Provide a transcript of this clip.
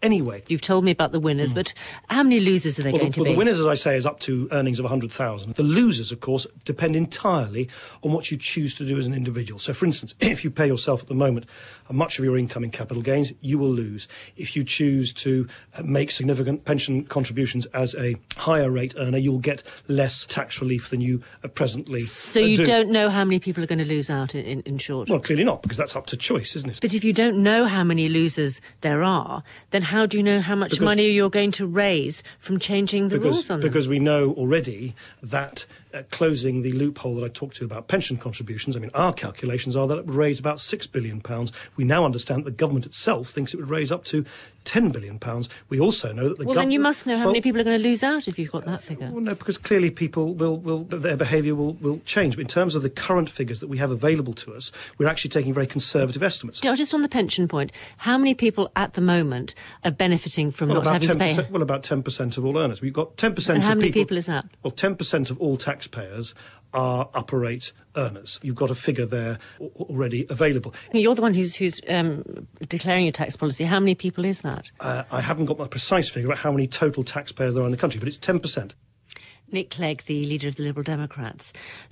anyway. You've told me about the winners, but how many losers are there going to be? The winners, as I say, is up to earnings of 100,000. The losers, of course, depend entirely on what you choose to do as an individual. So, for instance, if you pay yourself at the moment much of your income in capital gains, you will lose. If you choose to make significant pension contributions as a higher rate earner, you'll get less tax relief than you presently do. So you don't know how many people are going to lose out, in short? Well, clearly not, because that's up to choice, isn't it? But if you don't know how many losers there are, then how do you know how much money you're going to raise from changing the rules on them? Because we know already that closing the loophole that I talked to about pension contributions, I mean, our calculations are that it would raise about £6 billion. We now understand that the government itself thinks it would raise up to £10 billion. We also know that the government... Well, then you must know how many people are going to lose out if you've got that figure. Well, no, because clearly people their behaviour will change. But in terms of the current figures that we have available to us, we're actually taking very conservative estimates. Just on the pension point, how many people at the moment are benefiting from not having to pay? Well, about 10% of all earners. We've got 10% of people... And how many people is that? Well, 10% of all taxpayers are upper rate earners. You've got a figure there already available. You're the one who's declaring your tax policy. How many people is that? I haven't got my precise figure about how many total taxpayers there are in the country, but it's 10%. Nick Clegg, the leader of the Liberal Democrats.